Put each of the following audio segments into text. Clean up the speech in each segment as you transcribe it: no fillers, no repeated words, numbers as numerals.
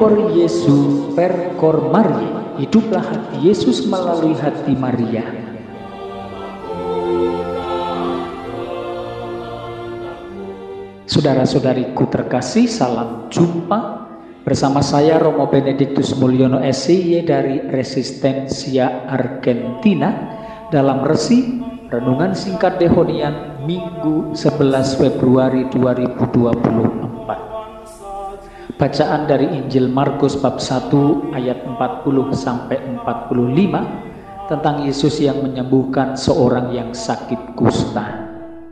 Percor Yesus, percor Maria. Hiduplah hati Yesus melalui hati Maria. Saudara-saudariku terkasih, salam jumpa bersama saya Romo Benedictus Mulyono SCY dari Resistencia Argentina dalam resi Renungan Singkat Dehonian Minggu 11 Februari 2024. Bacaan dari Injil Markus bab 1 ayat 40 sampai 45 tentang Yesus yang menyembuhkan seorang yang sakit kusta.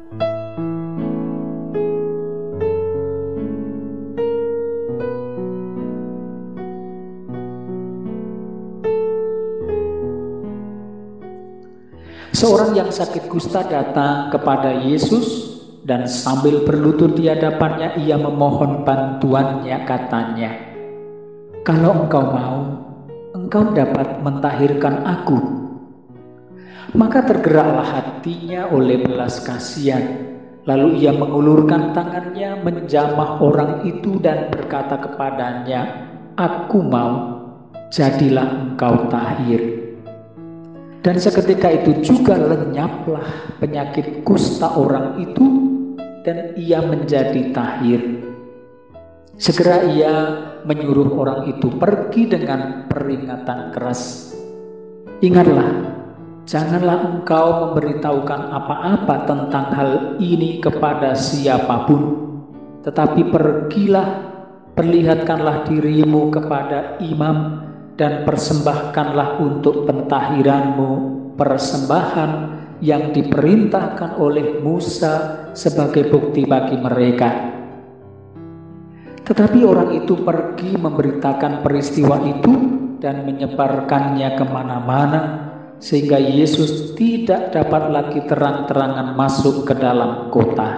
Seorang yang sakit kusta datang kepada Yesus dan sambil berlutut di hadapannya ia memohon bantuannya, katanya, "Kalau engkau mau, engkau dapat mentahirkan aku." Maka tergeraklah hatinya oleh belas kasihan. Lalu ia mengulurkan tangannya menjamah orang itu dan berkata kepadanya, "Aku mau, jadilah engkau tahir." Dan seketika itu juga lenyaplah penyakit kusta orang itu dan ia menjadi tahir. Segera ia menyuruh orang itu pergi dengan peringatan keras. "Ingatlah, janganlah engkau memberitahukan apa-apa tentang hal ini kepada siapapun, tetapi pergilah, perlihatkanlah dirimu kepada imam dan persembahkanlah untuk pentahiranmu persembahan yang diperintahkan oleh Musa sebagai bukti bagi mereka." Tetapi orang itu pergi memberitakan peristiwa itu dan menyebarkannya kemana-mana, sehingga Yesus tidak dapat lagi terang-terangan masuk ke dalam kota.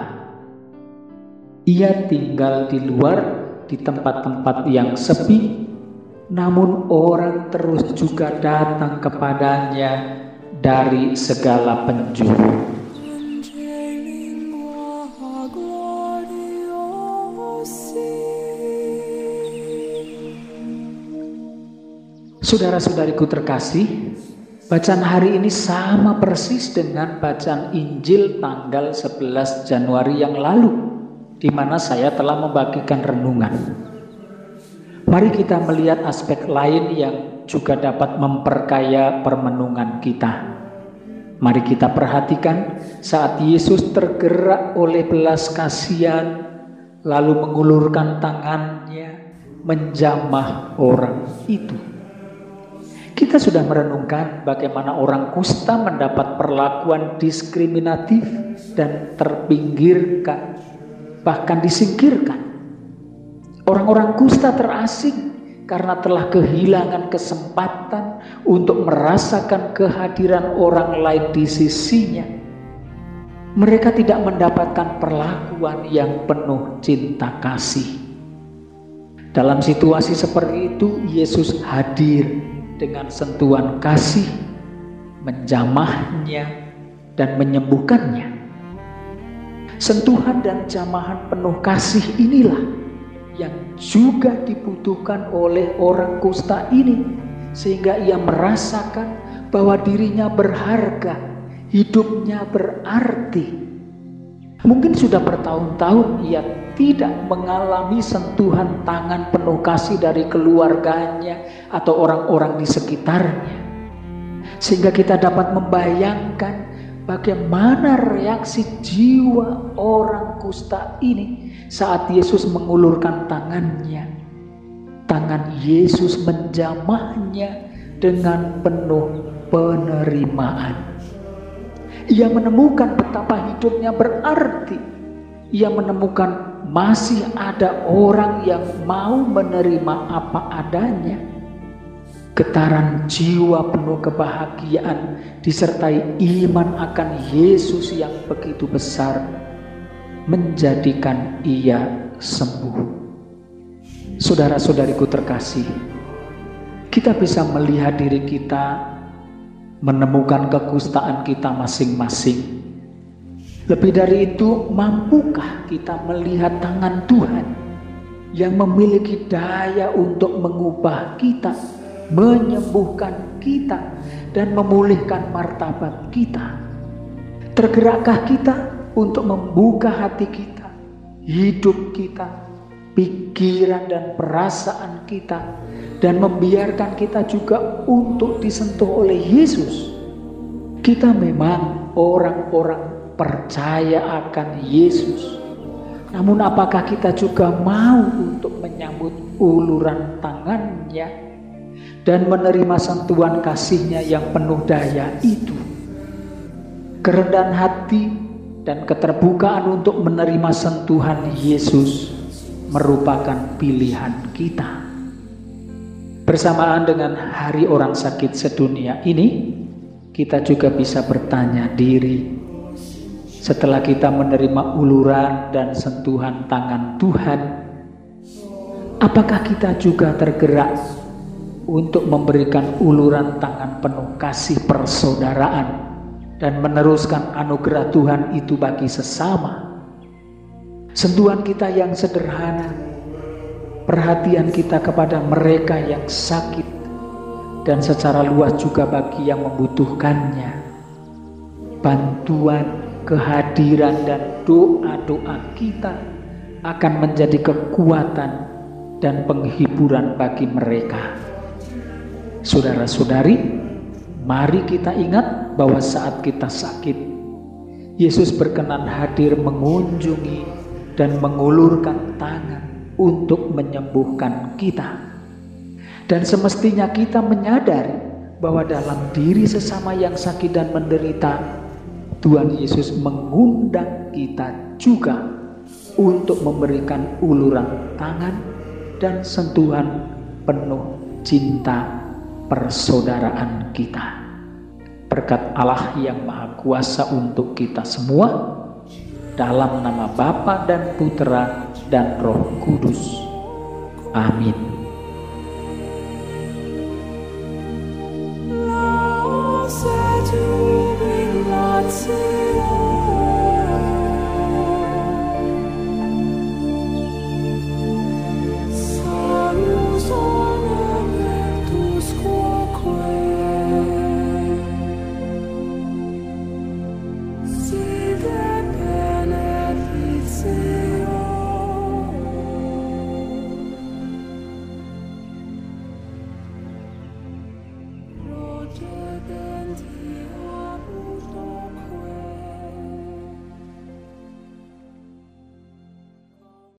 Ia tinggal di luar di tempat-tempat yang sepi, namun orang terus juga datang kepadanya dari segala penjuru. Saudara-saudariku terkasih, bacaan hari ini sama persis dengan bacaan Injil tanggal 11 Januari yang lalu, di mana saya telah membagikan renungan. Mari kita melihat aspek lain yang juga dapat memperkaya permenungan kita. Mari kita perhatikan saat Yesus tergerak oleh belas kasihan, lalu mengulurkan tangannya menjamah orang itu. Kita sudah merenungkan bagaimana orang kusta mendapat perlakuan diskriminatif dan terpinggirkan, bahkan disingkirkan. Orang-orang kusta terasing karena telah kehilangan kesempatan untuk merasakan kehadiran orang lain di sisinya. Mereka tidak mendapatkan perlakuan yang penuh cinta kasih. Dalam situasi seperti itu, Yesus hadir dengan sentuhan kasih, menjamahnya dan menyembuhkannya. Sentuhan dan jamahan penuh kasih inilah yang juga dibutuhkan oleh orang kusta ini, sehingga ia merasakan bahwa dirinya berharga, hidupnya berarti. Mungkin sudah bertahun-tahun ia tidak mengalami sentuhan tangan penuh kasih dari keluarganya atau orang-orang di sekitarnya, sehingga kita dapat membayangkan bagaimana reaksi jiwa orang kusta ini saat Yesus mengulurkan tangannya. Tangan Yesus menjamahnya dengan penuh penerimaan. Ia menemukan betapa hidupnya berarti. Ia menemukan masih ada orang yang mau menerima apa adanya. Getaran jiwa penuh kebahagiaan disertai iman akan Yesus yang begitu besar menjadikan ia sembuh. Saudara-saudariku terkasih, kita bisa melihat diri kita, menemukan kekustaan kita masing-masing. Lebih dari itu, mampukah kita melihat tangan Tuhan yang memiliki daya untuk mengubah kita, menyembuhkan kita, dan memulihkan martabat kita. Tergerakkah kita untuk membuka hati kita, hidup kita, pikiran dan perasaan kita, dan membiarkan kita juga untuk disentuh oleh Yesus? Kita memang orang-orang percaya akan Yesus. Namun apakah kita juga mau untuk menyambut uluran tangannya dan menerima sentuhan kasihnya yang penuh daya itu? Kerendahan hati dan keterbukaan untuk menerima sentuhan Yesus merupakan pilihan kita. Bersamaan dengan Hari Orang Sakit Sedunia ini, kita juga bisa bertanya diri, setelah kita menerima uluran dan sentuhan tangan Tuhan, apakah kita juga tergerak untuk memberikan uluran tangan penuh kasih persaudaraan dan meneruskan anugerah Tuhan itu bagi sesama? Sentuhan kita yang sederhana, perhatian kita kepada mereka yang sakit, dan secara luas juga bagi yang membutuhkannya, bantuan, kehadiran dan doa-doa kita akan menjadi kekuatan dan penghiburan bagi mereka. Saudara-saudari, mari kita ingat bahwa saat kita sakit, Yesus berkenan hadir mengunjungi dan mengulurkan tangan untuk menyembuhkan kita. Dan semestinya kita menyadari bahwa dalam diri sesama yang sakit dan menderita, Tuhan Yesus mengundang kita juga untuk memberikan uluran tangan dan sentuhan penuh cinta persaudaraan kita. Berkat Allah yang Maha Kuasa untuk kita semua, dalam nama Bapa dan Putra dan Roh Kudus. Amin. Roger Denti.